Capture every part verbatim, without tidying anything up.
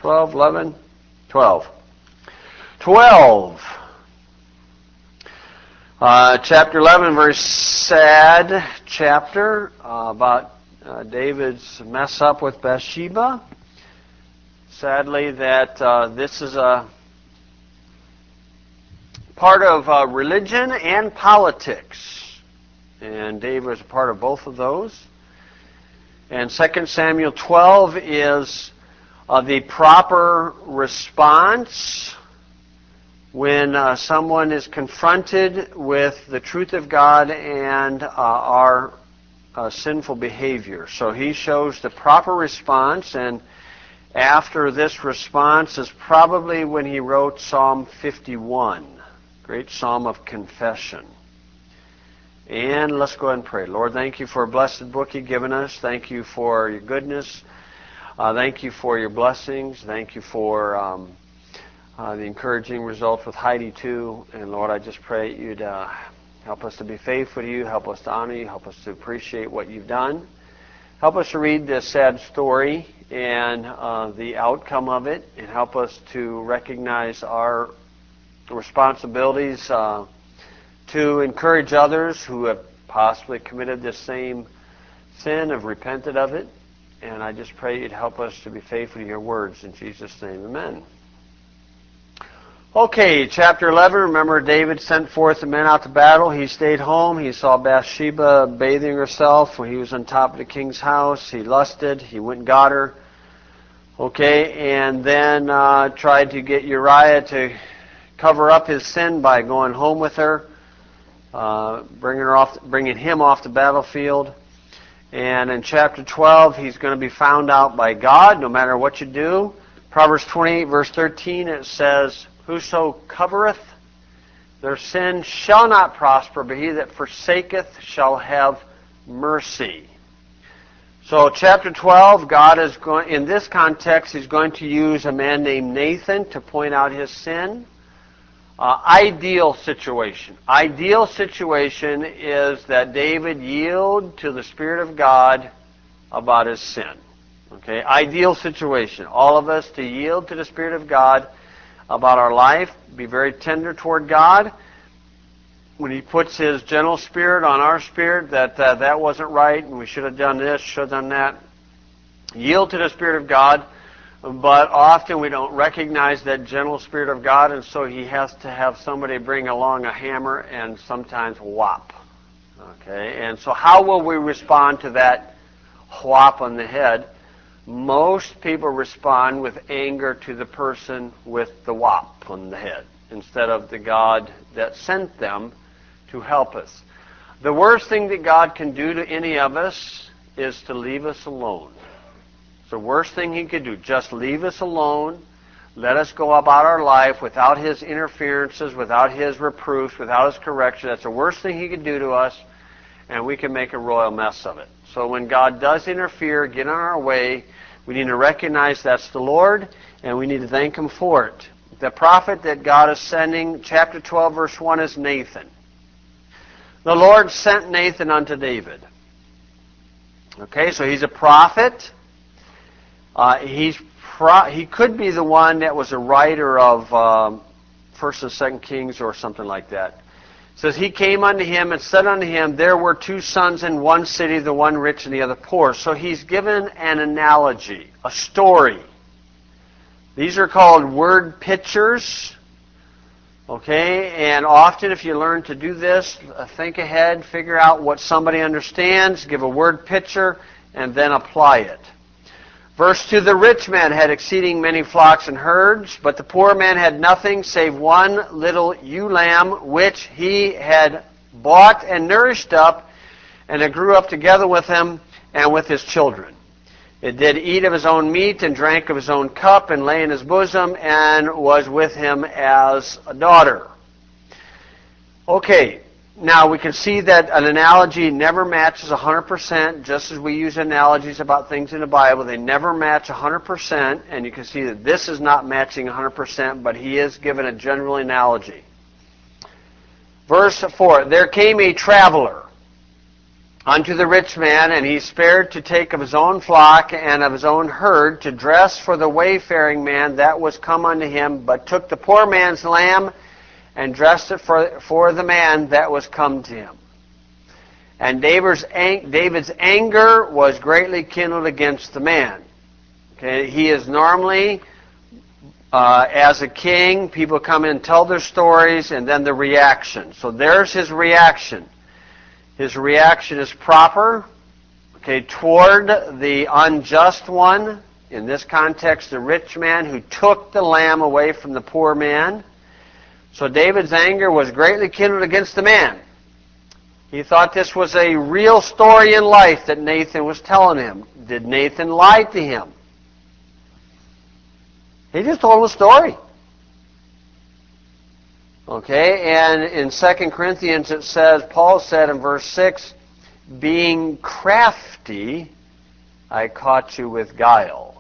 twelve, eleven, twelve. twelve. Uh, chapter eleven, very sad chapter uh, about uh, David's mess up with Bathsheba. Sadly, that uh, this is a part of uh, religion and politics. And David was a part of both of those. And Second Samuel twelve is uh, the proper response when uh, someone is confronted with the truth of God and uh, our uh, sinful behavior. So he shows the proper response, and after this response is probably when he wrote Psalm fifty-one, great psalm of confession. And let's go ahead and pray. Lord, thank you for a blessed book you've given us. Thank you for your goodness. Uh, thank you for your blessings. Thank you for um, uh, the encouraging results with Heidi, too. And Lord, I just pray you'd uh, help us to be faithful to you, help us to honor you, help us to appreciate what you've done. Help us to read this sad story and uh, the outcome of it, and help us to recognize our responsibilities uh, to encourage others who have possibly committed this same sin, have repented of it. And I just pray you'd help us to be faithful to your words. In Jesus' name, amen. Okay, chapter eleven. Remember, David sent forth the men out to battle. He stayed home. He saw Bathsheba bathing herself when he was on top of the king's house. He lusted. He went and got her. Okay, and then uh, tried to get Uriah to cover up his sin by going home with her, uh, bringing her off, bringing him off the battlefield. And in chapter twelve, he's going to be found out by God, no matter what you do. Proverbs twenty-eight, verse thirteen, it says, "Whoso covereth their sin shall not prosper, but he that forsaketh shall have mercy." So chapter twelve, God is going, in this context, he's going to use a man named Nathan to point out his sin. Uh, ideal situation. Ideal situation is that David yield to the Spirit of God about his sin. Okay, ideal situation. All of us to yield to the Spirit of God about our life, be very tender toward God. When he puts his gentle spirit on our spirit, that uh, that wasn't right, and we should have done this, should have done that. Yield to the Spirit of God, but often we don't recognize that gentle Spirit of God, and so he has to have somebody bring along a hammer and sometimes whop. Okay, and so how will we respond to that whop on the head? Most people respond with anger to the person with the whop on the head instead of the God that sent them to help us. The worst thing that God can do to any of us is to leave us alone. It's the worst thing he could do. Just leave us alone. Let us go about our life without his interferences, without his reproofs, without his correction. That's the worst thing he could do to us, and we can make a royal mess of it. So when God does interfere, get in our way, we need to recognize that's the Lord, and we need to thank him for it. The prophet that God is sending, chapter twelve, verse one, is Nathan. The Lord sent Nathan unto David. Okay, so he's a prophet. Uh, he's pro- he could be the one that was a writer of um, First and Second Kings or something like that. It says, he came unto him and said unto him, there were two sons in one city, the one rich and the other poor. So he's given an analogy, a story. These are called word pictures. Okay, and often if you learn to do this, think ahead, figure out what somebody understands, give a word picture, and then apply it. Verse two, the rich man had exceeding many flocks and herds, but the poor man had nothing save one little ewe lamb, which he had bought and nourished up, and it grew up together with him and with his children. It did eat of his own meat, and drank of his own cup, and lay in his bosom, and was with him as a daughter. Okay, now we can see that an analogy never matches one hundred percent, just as we use analogies about things in the Bible. They never match one hundred percent, and you can see that this is not matching one hundred percent, but he is given a general analogy. Verse four, there came a traveler. unto the rich man, and he spared to take of his own flock and of his own herd to dress for the wayfaring man that was come unto him, but took the poor man's lamb and dressed it for, for the man that was come to him. And David's, David's anger was greatly kindled against the man. Okay, he is normally, uh, as a king, people come in and tell their stories, and then the reaction. So there's his reaction. His reaction is proper, okay, toward the unjust one. In this context, the rich man who took the lamb away from the poor man. So David's anger was greatly kindled against the man. He thought this was a real story in life that Nathan was telling him. Did Nathan lie to him? He just told him a story. Okay, and in Second Corinthians it says, Paul said in verse six, being crafty, I caught you with guile.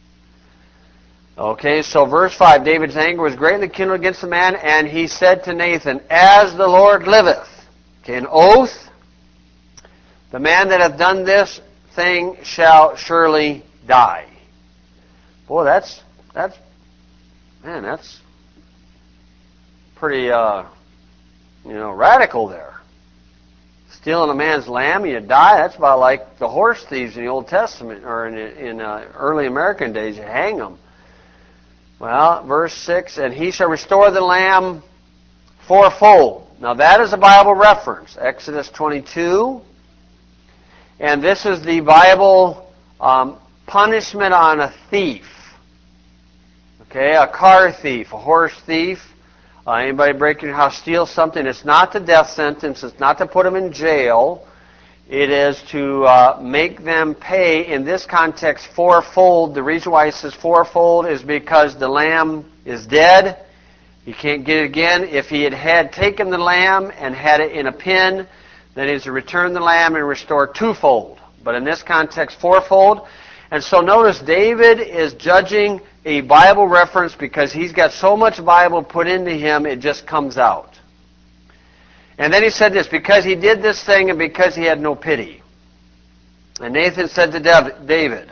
Okay, so verse five, David's anger was greatly kindled against the man, and he said to Nathan, as the Lord liveth, okay, an oath, the man that hath done this thing shall surely die. Boy, that's, that's, man, that's pretty, uh, you know, radical there. Stealing a man's lamb, you die. That's about like the horse thieves in the Old Testament, or in, in uh, early American days, you hang them. Well, verse six, and he shall restore the lamb fourfold. Now that is a Bible reference, Exodus twenty-two. And this is the Bible um, punishment on a thief. Okay, a car thief, a horse thief. Uh, anybody break your house, steal something. It's not the death sentence. It's not to put them in jail. It is to uh, make them pay, in this context, fourfold. The reason why it says fourfold is because the lamb is dead. He can't get it again. If he had, had taken the lamb and had it in a pen, then he is to return the lamb and restore twofold. But in this context, fourfold. And so notice David is judging a Bible reference because he's got so much Bible put into him, it just comes out. And then he said this, because he did this thing and because he had no pity. And Nathan said to David,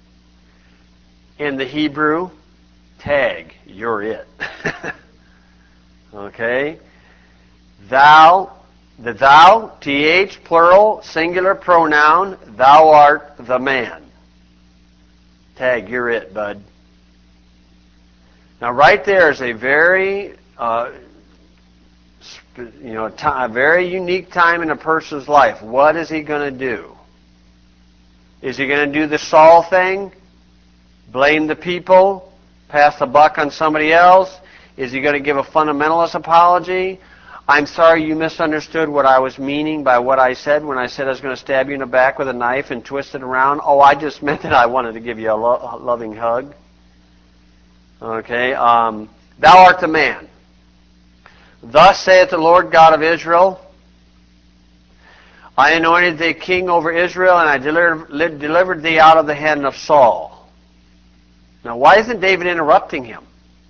in the Hebrew, tag, you're it. Okay? Thou, the thou, T H, plural, singular pronoun, thou art the man. Tag, you're it, bud. Now right there is a very, uh, you know, a very unique time in a person's life. What is he going to do? Is he going to do the Saul thing? Blame the people? Pass the buck on somebody else? Is he going to give a fundamentalist apology? I'm sorry you misunderstood what I was meaning by what I said when I said I was going to stab you in the back with a knife and twist it around. Oh, I just meant that I wanted to give you a, lo a loving hug. Okay, um, thou art the man. Thus saith the Lord God of Israel, I anointed thee king over Israel, and I delivered, delivered thee out of the hand of Saul. Now, why isn't David interrupting him?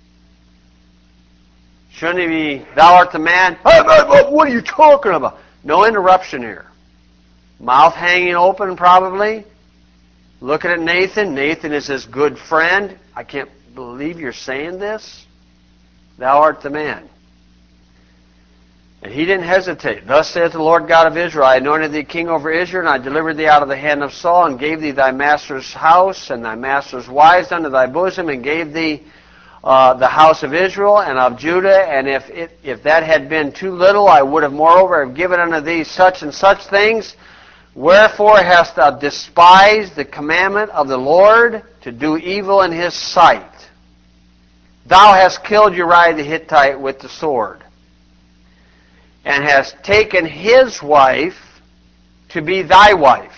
Shouldn't he be, thou art the man? What are you talking about? No interruption here. Mouth hanging open, probably. Looking at Nathan. Nathan is his good friend. I can't believe you're saying this. Thou art the man. And he didn't hesitate. Thus saith the Lord God of Israel, I anointed thee king over Israel, and I delivered thee out of the hand of Saul, and gave thee thy master's house, and thy master's wives unto thy bosom, and gave thee uh, the house of Israel and of Judah. And if, it, if that had been too little, I would have moreover have given unto thee such and such things. Wherefore hast thou despised the commandment of the Lord to do evil in his sight? Thou hast killed Uriah the Hittite with the sword, and hast taken his wife to be thy wife.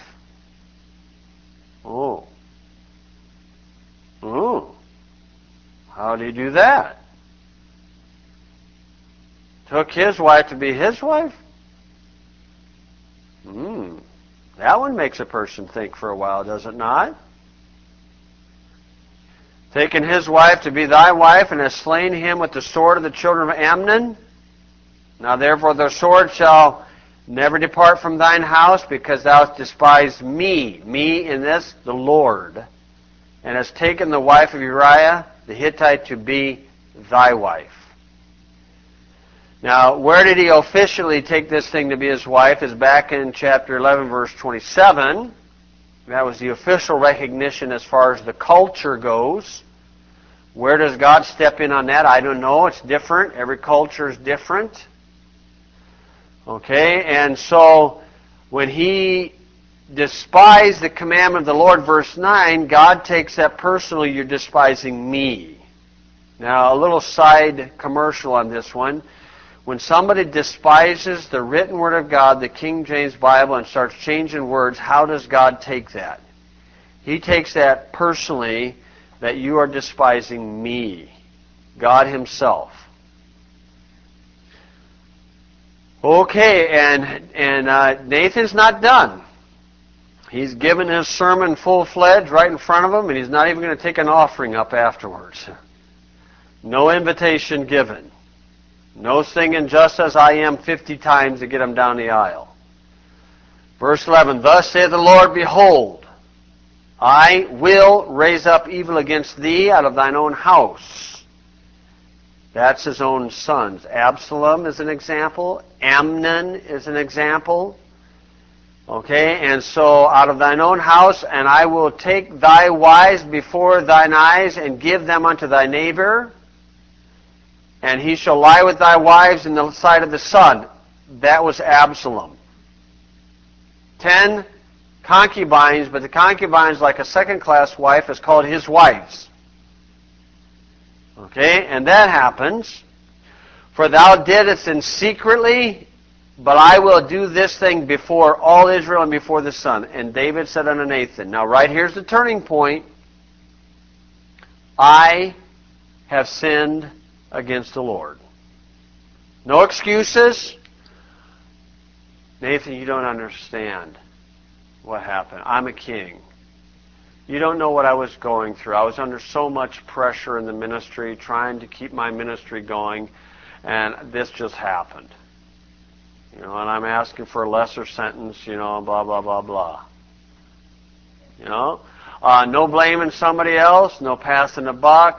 Oh. Oh. How did he do that? Took his wife to be his wife? Hmm. That one makes a person think for a while, does it not? Taken his wife to be thy wife, and hast slain him with the sword of the children of Ammon. Now therefore the sword shall Never depart from thine house, because thou hast despised me, me in this, the Lord, and hast taken the wife of Uriah the Hittite to be thy wife. Now, where did he officially take this thing to be his wife is back in chapter eleven, verse twenty-seven. That was the official recognition as far as the culture goes. Where does God step in on that? I don't know. It's different. Every culture is different. Okay, and so when he despised the commandment of the Lord, verse nine, God takes that personally, you're despising me. Now, a little side commercial on this one. When somebody despises the written word of God, the King James Bible, and starts changing words, how does God take that? He takes that personally, that you are despising me, God himself. Okay, and, and uh, Nathan's not done. He's given his sermon full-fledged right in front of him, and he's not even going to take an offering up afterwards. No invitation given. No singing just as I am fifty times to get him down the aisle. Verse eleven, thus saith the Lord, behold, I will raise up evil against thee out of thine own house. That's his own sons. Absalom is an example. Amnon is an example. Okay, and so out of thine own house, and I will take thy wives before thine eyes and give them unto thy neighbor, and he shall lie with thy wives in the sight of the sun. That was Absalom. Ten concubines, but the concubines, like a second-class wife, is called his wives. Okay, and that happens. For thou didst in secretly, but I will do this thing before all Israel and before the sun. And David said unto Nathan, now right here's the turning point. I have sinned against the Lord. No excuses. Nathan, you don't understand what happened. I'm a king. You don't know what I was going through. I was under so much pressure in the ministry, trying to keep my ministry going, and this just happened. You know, and I'm asking for a lesser sentence, you know, blah, blah, blah, blah. You know? Uh, no blaming somebody else, no passing the buck.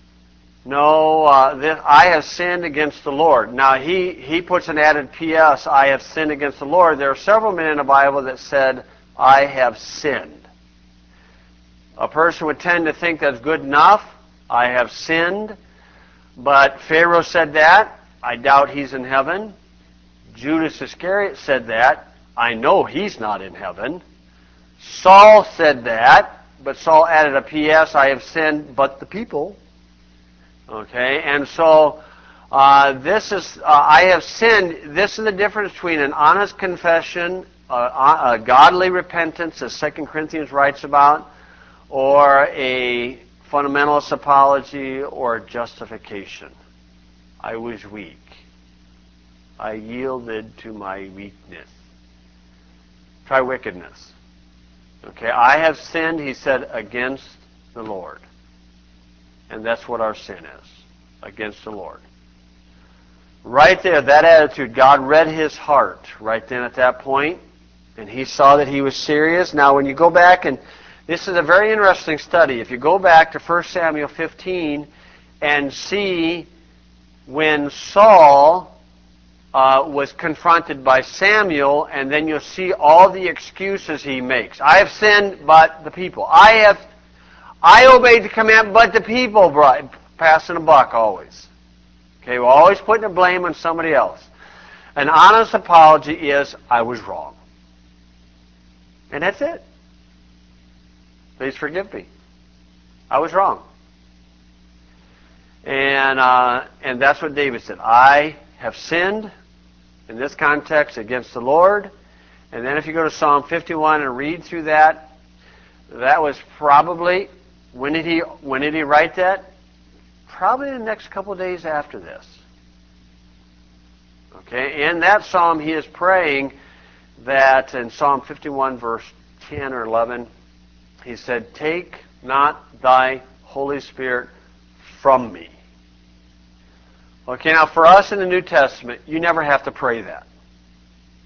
No, uh, this, I have sinned against the Lord. Now, he, he puts an added P S, I have sinned against the Lord. There are several men in the Bible that said, I have sinned. A person would tend to think that's good enough. I have sinned. But Pharaoh said that. I doubt he's in heaven. Judas Iscariot said that. I know he's not in heaven. Saul said that. But Saul added a P S, I have sinned, but the people. Okay, and so uh, this is, uh, I have sinned. This is the difference between an honest confession, uh, a godly repentance, as Second Corinthians writes about, or a fundamentalist apology, or justification. I was weak. I yielded to my weakness. Try wickedness. Okay, I have sinned, he said, against the Lord. And that's what our sin is, against the Lord. Right there, that attitude, God read his heart right then at that point, and he saw that he was serious. Now, when you go back, and this is a very interesting study. If you go back to First Samuel fifteen and see when Saul uh, was confronted by Samuel, and then you'll see all the excuses he makes. I have sinned, but the people. I have, I obeyed the command, but the people brought, passing a buck always. Okay, we're always putting the blame on somebody else. An honest apology is, I was wrong. And that's it. Please forgive me. I was wrong. And uh, and that's what David said. I have sinned, in this context, against the Lord. And then if you go to Psalm fifty-one and read through that, that was probably, when did he, when did he write that? Probably the next couple of days after this. Okay, in that psalm he is praying that, in Psalm fifty-one verse ten or eleven, he said, take not thy Holy Spirit from me. Okay, now for us in the New Testament, you never have to pray that.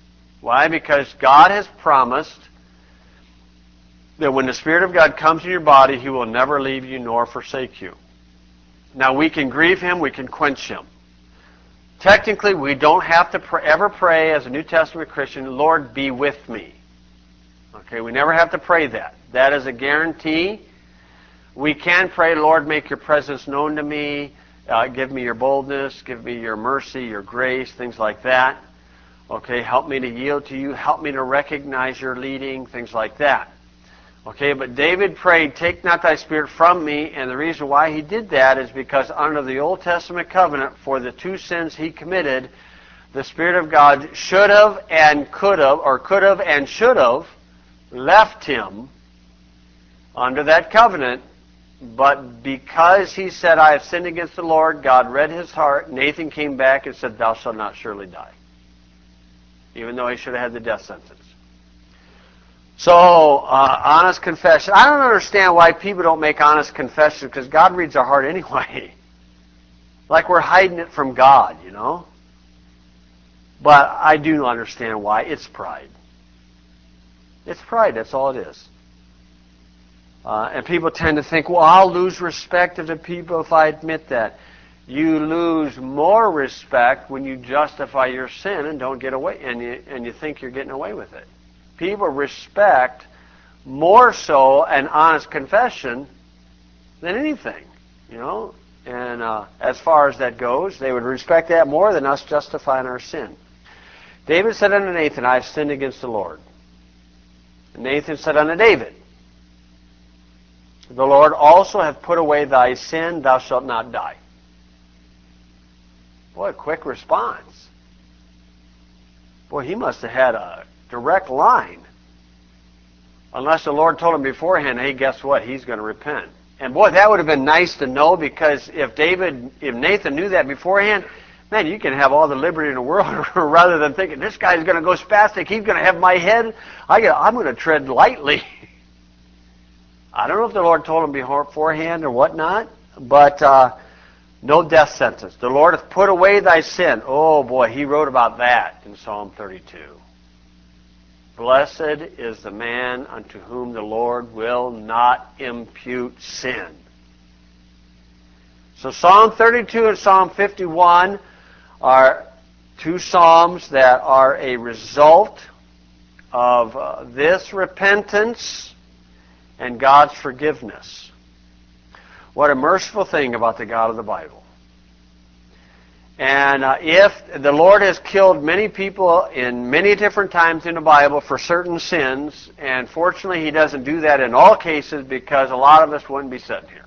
Why? Because God has promised that when the Spirit of God comes in your body, He will never leave you nor forsake you. Now, we can grieve Him, we can quench Him. Technically, we don't have to pr- ever pray as a New Testament Christian, Lord, be with me. Okay, we never have to pray that. That is a guarantee. We can pray, Lord, make your presence known to me. Uh, give me your boldness. Give me your mercy, your grace, things like that. Okay, help me to yield to you. Help me to recognize your leading, things like that. Okay, but David prayed, take not thy spirit from me, and the reason why he did that is because under the Old Testament covenant, for the two sins he committed, the Spirit of God should have and could have, or could have and should have, left him under that covenant, but because he said, I have sinned against the Lord, God read his heart. Nathan came back and said, thou shalt not surely die, even though he should have had the death sentence. So, uh, honest confession. I don't understand why people don't make honest confession, because God reads our heart anyway. Like we're hiding it from God, you know? But I do understand why. It's pride. It's pride, that's all it is. Uh, and people tend to think, well, I'll lose respect of the people if I admit that. You lose more respect when you justify your sin and don't get away, and you, and you think you're getting away with it. People respect more so an honest confession than anything, you know. And uh, as far as that goes, they would respect that more than us justifying our sin. David said unto Nathan, I have sinned against the Lord. And Nathan said unto David, the Lord also hath put away thy sin, thou shalt not die. Boy, a quick response. Boy, he must have had a direct line. Unless the Lord told him beforehand, hey, guess what? He's going to repent. And boy, that would have been nice to know, because if David, if Nathan knew that beforehand, man, you can have all the liberty in the world rather than thinking, this guy's going to go spastic, he's going to have my head. I got, I'm going to tread lightly. I don't know if the Lord told him beforehand or whatnot, but uh, no death sentence. The Lord hath put away thy sin. Oh boy, he wrote about that in Psalm thirty-two. Blessed is the man unto whom the Lord will not impute sin. So Psalm thirty-two and Psalm fifty-one are two psalms that are a result of uh, this repentance and God's forgiveness. What a merciful thing about the God of the Bible. And uh, if the Lord has killed many people in many different times in the Bible for certain sins, and fortunately He doesn't do that in all cases, because a lot of us wouldn't be sitting here.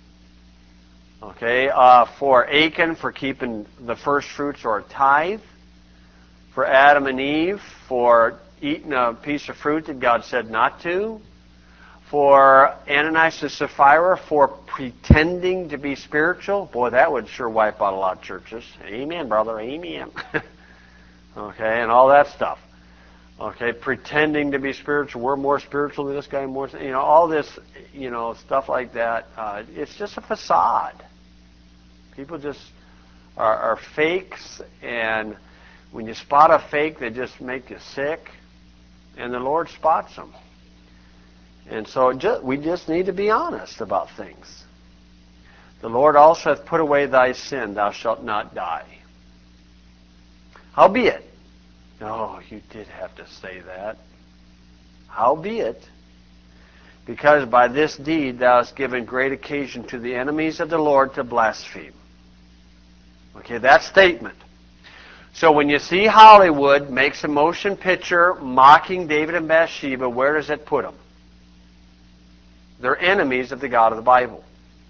Okay, uh, for Achan for keeping the first fruits or a tithe, for Adam and Eve for eating a piece of fruit that God said not to, for Ananias and Sapphira for pretending to be spiritual. Boy, that would sure wipe out a lot of churches. Amen, brother. Amen. Okay, and all that stuff. Okay, pretending to be spiritual. We're more spiritual than this guy. More, you know, all this, you know, stuff like that. Uh, it's just a facade. People just are, are fakes, and when you spot a fake, they just make you sick. And the Lord spots them. And so just, we just need to be honest about things. The Lord also hath put away thy sin, thou shalt not die. Howbeit, oh, you did have to say that. Howbeit, because by this deed thou hast given great occasion to the enemies of the Lord to blaspheme. Okay, that statement. So when you see Hollywood makes a motion picture mocking David and Bathsheba, where does it put them? They're enemies of the God of the Bible.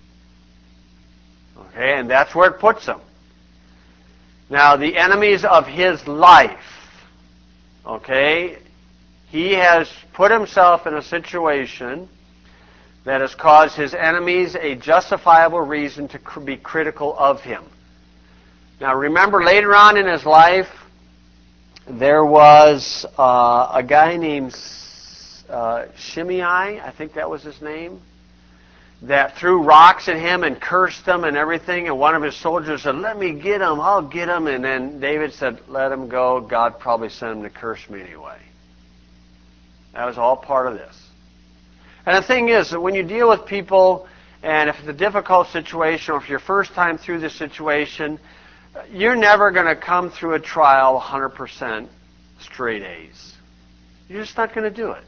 Okay, and that's where it puts them. Now, the enemies of his life. Okay, he has put himself in a situation that has caused his enemies a justifiable reason to be critical of him. Now, remember, later on in his life, there was uh, a guy named uh, Shimei, I think that was his name. that threw rocks at him and cursed him and everything, and one of his soldiers said, let me get him, I'll get him, and then David said, let him go, God probably sent him to curse me anyway. That was all part of this. And the thing is that when you deal with people, and if it's a difficult situation, or if you're first time through this situation, you're never going to come through a trial one hundred percent straight A's. You're just not going to do it.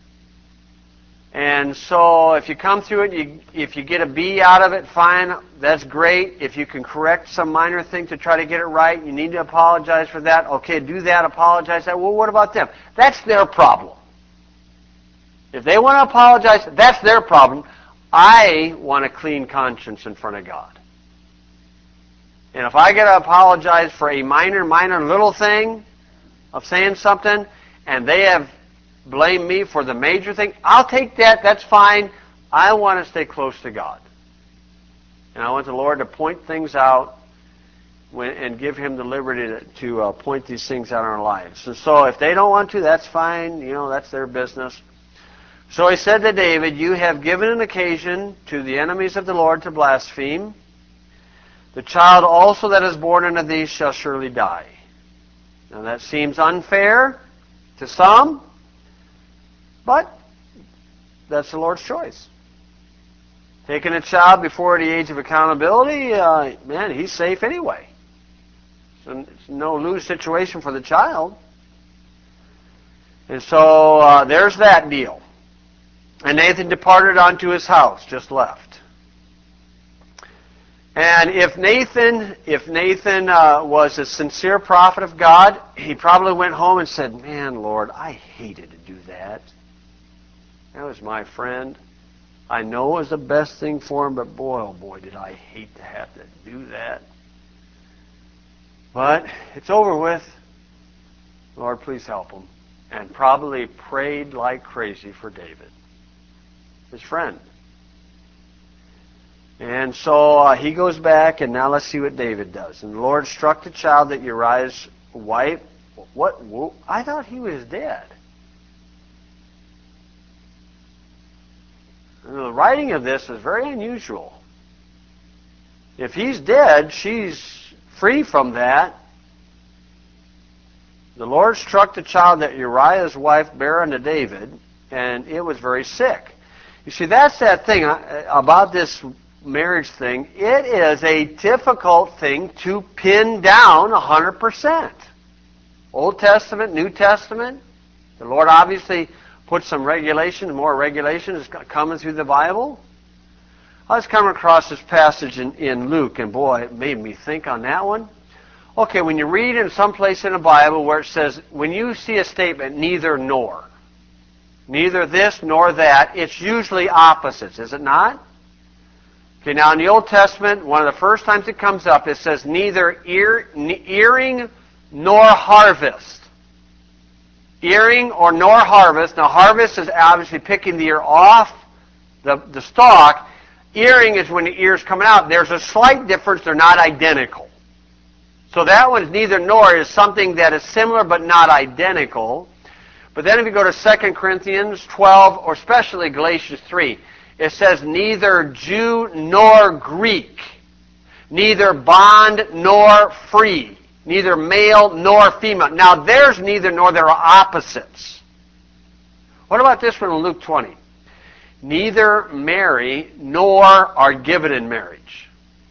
And so if you come through it, you, if you get a B out of it, fine, that's great. If you can correct some minor thing to try to get it right, you need to apologize for that. Okay, do that, apologize for that. Well, what about them? That's their problem. If they want to apologize, that's their problem. I want a clean conscience in front of God. And if I get to apologize for a minor, minor little thing of saying something, and they have blamed me for the major thing, I'll take that, that's fine. I want to stay close to God. And I want the Lord to point things out when, and give Him the liberty to, to uh, point these things out in our lives. And so if they don't want to, that's fine. You know, that's their business. So he said to David, you have given an occasion to the enemies of the Lord to blaspheme. The child also that is born unto thee shall surely die. Now that seems unfair to some, but that's the Lord's choice. Taking a child before the age of accountability, uh, man, he's safe anyway. So it's no lose situation for the child. And so uh, there's that deal. And Nathan departed unto his house, just left. And if Nathan, if Nathan uh, was a sincere prophet of God, he probably went home and said, man, Lord, I hated to do that. That was my friend. I know it was the best thing for him, but boy, oh boy, did I hate to have to do that. But it's over with. Lord, please help him. And probably prayed like crazy for David, his friend. And so uh, he goes back, and now let's see what David does. And the Lord struck the child that Uriah's wife. What? Whoa, I thought he was dead. And the writing of this is very unusual. If he's dead, she's free from that. The Lord struck the child that Uriah's wife bare unto David, and it was very sick. You see, that's that thing about this marriage thing. It is a difficult thing to pin down one hundred percent. Old Testament, New Testament. The Lord obviously put some regulations, more regulations coming through the Bible. I was coming across this passage in, in Luke, and boy, it made me think on that one. Okay, when you read in some place in the Bible where it says, when you see a statement, neither nor, neither this nor that, it's usually opposites, is it not? Okay, now in the Old Testament, one of the first times it comes up, it says neither ear, earing nor harvest. Earing or nor harvest. Now harvest is obviously picking the ear off the, the stalk. Earing is when the ear's coming out. There's a slight difference. They're not identical. So that one's neither nor is something that is similar but not identical. But then if you go to Second Corinthians twelve, or especially Galatians three, it says neither Jew nor Greek, neither bond nor free, neither male nor female. Now there's neither nor, there are opposites. What about this one in Luke twenty? Neither marry nor are given in marriage.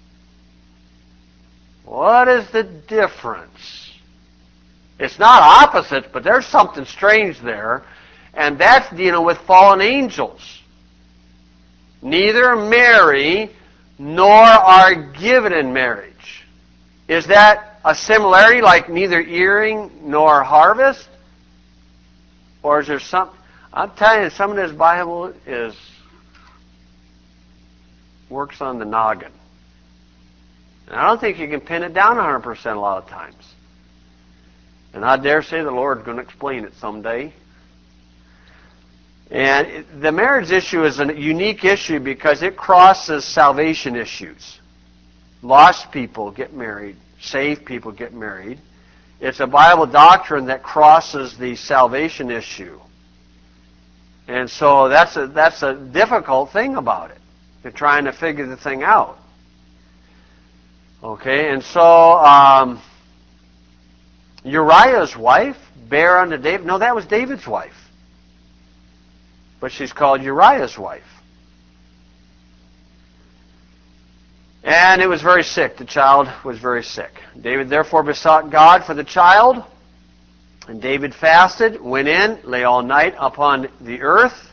What is the difference? It's not opposites, but there's something strange there, and that's dealing with fallen angels. Neither marry nor are given in marriage. Is that a similarity, like neither earing nor harvest? Or is there some... I'm telling you, some of this Bible is works on the noggin. And I don't think you can pin it down one hundred percent a lot of times. And I dare say the Lord's going to explain it someday. And it, the marriage issue is a unique issue because it crosses salvation issues. Lost people get married. Saved people get married. It's a Bible doctrine that crosses the salvation issue. And so that's a, that's a difficult thing about it. They're trying to figure the thing out. Okay, and so um, Uriah's wife bare unto David. No, that was David's wife. But she's called Uriah's wife. And it was very sick. The child was very sick. David therefore besought God for the child. And David fasted, went in, lay all night upon the earth.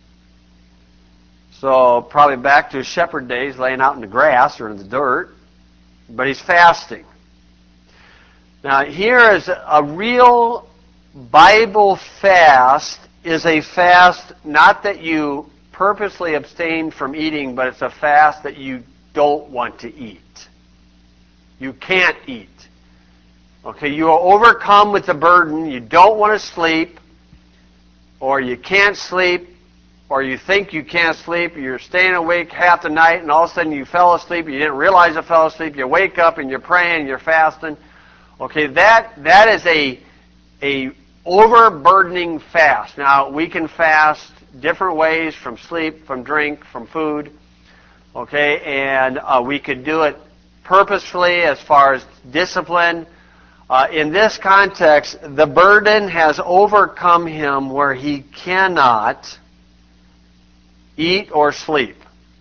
So probably back to his shepherd days, laying out in the grass or in the dirt. But he's fasting. Now here is a real Bible fast is a fast not that you purposely abstain from eating, but it's a fast that you don't want to eat. You can't eat. Okay, you are overcome with the burden. You don't want to sleep, or you can't sleep, or you think you can't sleep. You're staying awake half the night, and all of a sudden you fell asleep. You didn't realize you fell asleep. You wake up and you're praying, you're fasting. Okay, that that is a a overburdening fast. Now we can fast different ways, from sleep, from drink, from food. Okay, and uh, we could do it purposefully as far as discipline. Uh, in this context, the burden has overcome him where he cannot eat or sleep.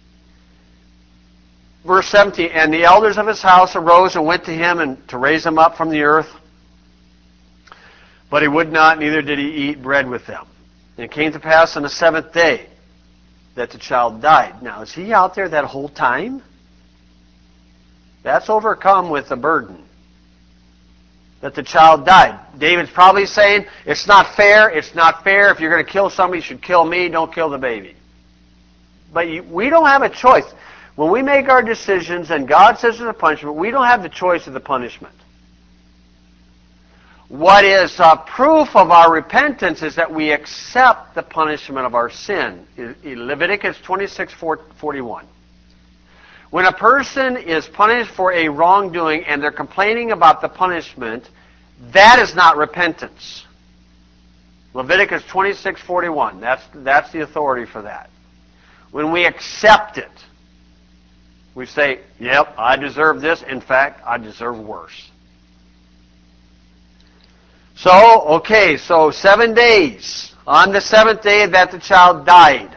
Verse seventeen, and the elders of his house arose and went to him and to raise him up from the earth. But he would not, neither did he eat bread with them. And it came to pass on the seventh day that the child died. Now, is he out there that whole time? That's overcome with the burden. That the child died. David's probably saying, it's not fair, it's not fair. If you're going to kill somebody, you should kill me, don't kill the baby. But you, we don't have a choice. When we make our decisions and God says there's a punishment, we don't have the choice of the punishment. What is uh, proof of our repentance is that we accept the punishment of our sin. Leviticus twenty-six forty-one. When a person is punished for a wrongdoing and they're complaining about the punishment, that is not repentance. Leviticus twenty-six forty-one. That's, that's the authority for that. When we accept it, we say, yep, I deserve this. In fact, I deserve worse. So, okay, so seven days. On the seventh day that the child died.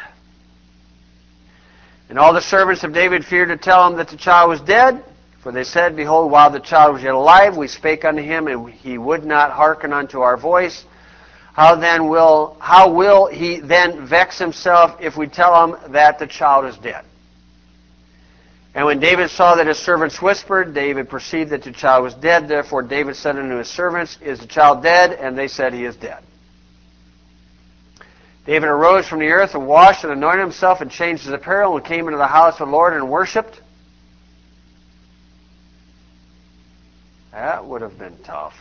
And all the servants of David feared to tell him that the child was dead. For they said, behold, while the child was yet alive, we spake unto him, and he would not hearken unto our voice. How then will, how will he then vex himself if we tell him that the child is dead? And when David saw that his servants whispered, David perceived that the child was dead. Therefore David said unto his servants, is the child dead? And they said, he is dead. David arose from the earth and washed and anointed himself and changed his apparel and came into the house of the Lord and worshipped. That would have been tough.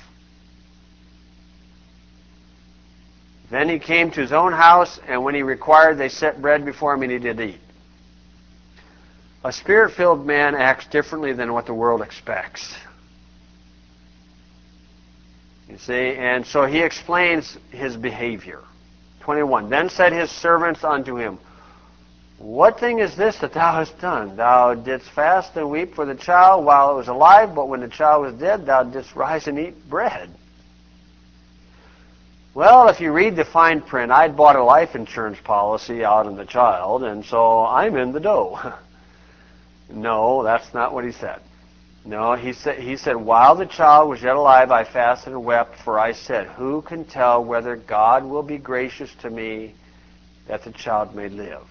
Then he came to his own house, and when he required, they set bread before him, and he did eat. A Spirit-filled man acts differently than what the world expects. You see, and so he explains his behavior. twenty-one. Then said his servants unto him, what thing is this that thou hast done? Thou didst fast and weep for the child while it was alive, but when the child was dead, thou didst rise and eat bread. Well, if you read the fine print, I'd bought a life insurance policy out on the child, and so I'm in the dough. No, that's not what he said. No, he said, he said, while the child was yet alive, I fasted and wept, for I said, who can tell whether God will be gracious to me that the child may live?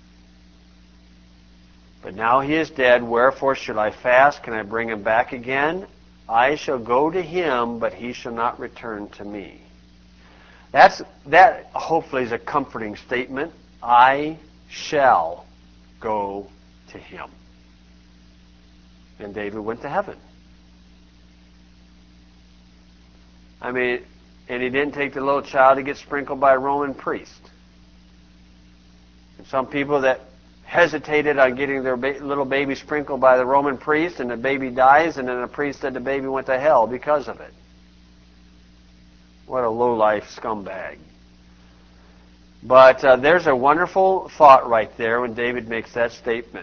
But now he is dead, wherefore should I fast? Can I bring him back again? I shall go to him, but he shall not return to me. That's, that hopefully is a comforting statement. I shall go to him. And David went to heaven. I mean, and he didn't take the little child to get sprinkled by a Roman priest. And some people that hesitated on getting their ba- little baby sprinkled by the Roman priest, and the baby dies, and then the priest said the baby went to hell because of it. What a low-life scumbag. But uh, there's a wonderful thought right there when David makes that statement.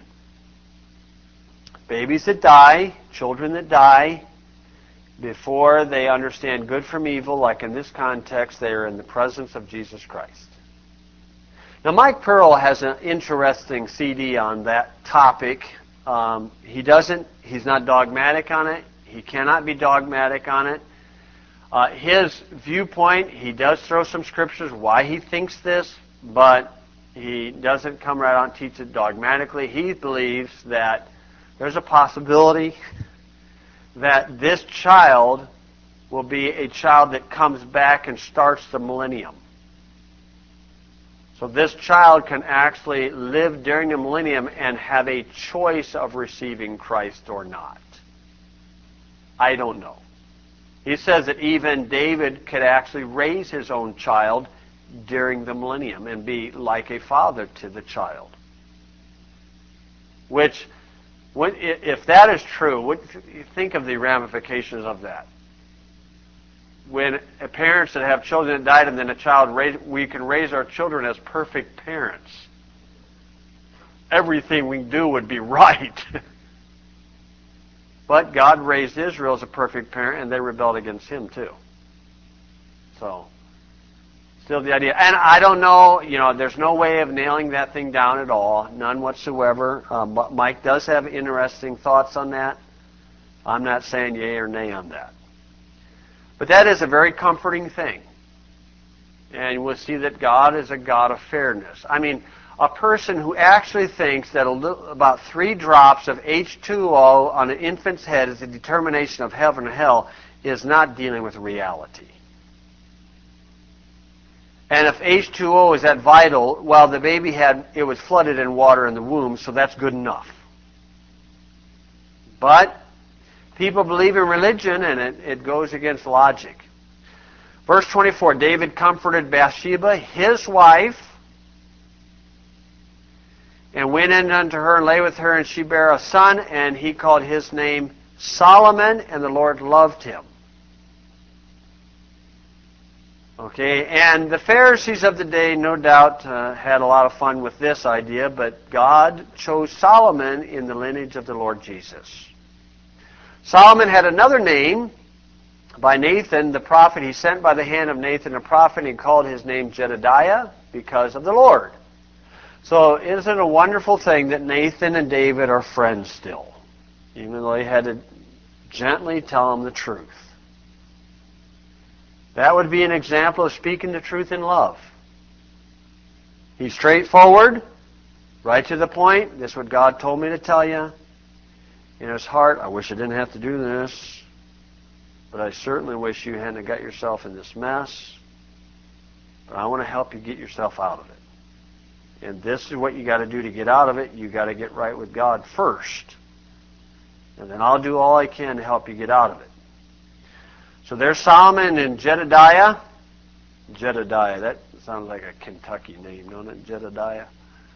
Babies that die, children that die, before they understand good from evil, like in this context, they are in the presence of Jesus Christ. Now, Mike Pearl has an interesting C D on that topic. Um, he doesn't, he's not dogmatic on it. He cannot be dogmatic on it. Uh, his viewpoint, he does throw some scriptures why he thinks this, but he doesn't come right out and teach it dogmatically. He believes that there's a possibility that this child will be a child that comes back and starts the millennium. So this child can actually live during the millennium and have a choice of receiving Christ or not. I don't know. He says that even David could actually raise his own child during the millennium and be like a father to the child. Which, if that is true, what, think of the ramifications of that. When parents that have children that died and then a child, raise, we can raise our children as perfect parents. Everything we do would be right. But God raised Israel as a perfect parent, and they rebelled against Him too. So, still the idea. And I don't know, you know, there's no way of nailing that thing down at all, none whatsoever. Um, but Mike does have interesting thoughts on that. I'm not saying yay or nay on that. But that is a very comforting thing. And we'll see that God is a God of fairness. I mean, a person who actually thinks that a little, about three drops of H two O on an infant's head is a determination of heaven and hell is not dealing with reality. And if H two O is that vital, well, the baby had, it was flooded in water in the womb, so that's good enough. But people believe in religion, and it, it goes against logic. Verse twenty-four, David comforted Bathsheba, his wife, and went in unto her and lay with her, and she bare a son, and he called his name Solomon, and the Lord loved him. Okay, and the Pharisees of the day, no doubt, uh, had a lot of fun with this idea, but God chose Solomon in the lineage of the Lord Jesus. Solomon had another name by Nathan, the prophet. He sent by the hand of Nathan, the prophet, and he called his name Jedediah because of the Lord. So isn't it a wonderful thing that Nathan and David are friends still, even though they had to gently tell him the truth? That would be an example of speaking the truth in love. He's straightforward, right to the point. This is what God told me to tell you. In his heart, I wish I didn't have to do this, but I certainly wish you hadn't got yourself in this mess. But I want to help you get yourself out of it. And this is what you got to do to get out of it. You got to get right with God first. And then I'll do all I can to help you get out of it. So there's Solomon and Jedediah. Jedediah, that sounds like a Kentucky name, don't it? Jedediah.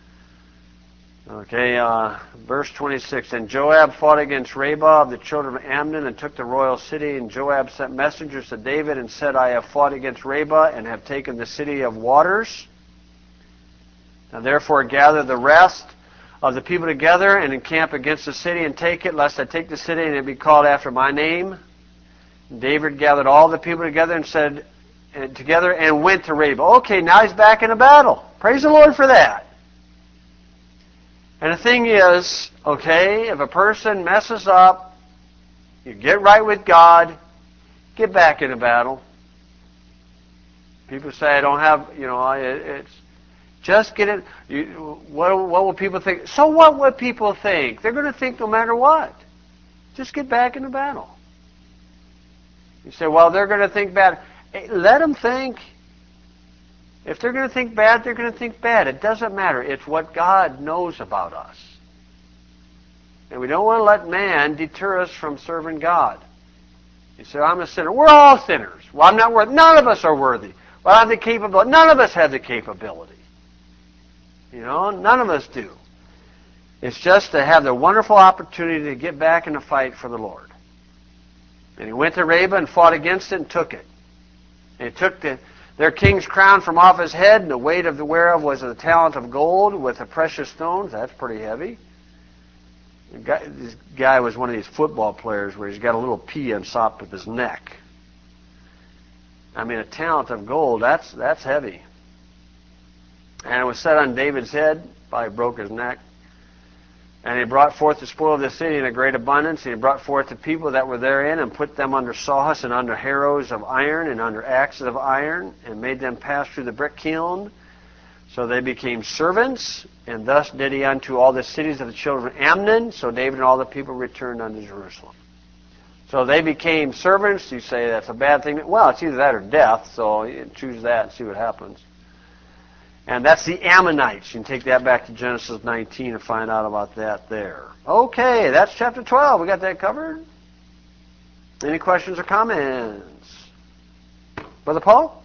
Okay, uh, verse twenty-six. And Joab fought against Rabah of the children of Ammon and took the royal city. And Joab sent messengers to David and said, I have fought against Rabah and have taken the city of waters. Now therefore gather the rest of the people together and encamp against the city and take it, lest I take the city and it be called after my name. And David gathered all the people together and said, and together and went to Rabah. Okay, now he's back in a battle. Praise the Lord for that. And the thing is, okay, if a person messes up, you get right with God, get back in a battle. People say, I don't have, you know, it, it's, just get it. You, what, what will people think? So what would people think? They're going to think no matter what. Just get back in the battle. You say, well, they're going to think bad. Hey, let them think. If they're going to think bad, they're going to think bad. It doesn't matter. It's what God knows about us. And we don't want to let man deter us from serving God. You say, I'm a sinner. We're all sinners. Well, I'm not worthy. None of us are worthy. Well, I have the capability. None of us have the capability. You know, none of us do. It's just to have the wonderful opportunity to get back in the fight for the Lord. And he went to Rabah and fought against it and took it. And he took the, Their king's crown from off his head, and the weight of the whereof was a talent of gold with the precious stones. That's pretty heavy. The guy, this guy was one of these football players where he's got a little P on top of his neck. I mean, a talent of gold, that's, that's heavy. And it was set on David's head, probably broke his neck. And he brought forth the spoil of the city in a great abundance. And he brought forth the people that were therein, and put them under saws, and under harrows of iron, and under axes of iron, and made them pass through the brick kiln. So they became servants, and thus did he unto all the cities of the children of Ammon. So David and all the people returned unto Jerusalem. So they became servants. You say that's a bad thing. Well, it's either that or death, so you choose that and see what happens. And that's the Ammonites. You can take that back to Genesis nineteen and find out about that there. Okay, that's chapter twelve. We got that covered? Any questions or comments? Brother Paul?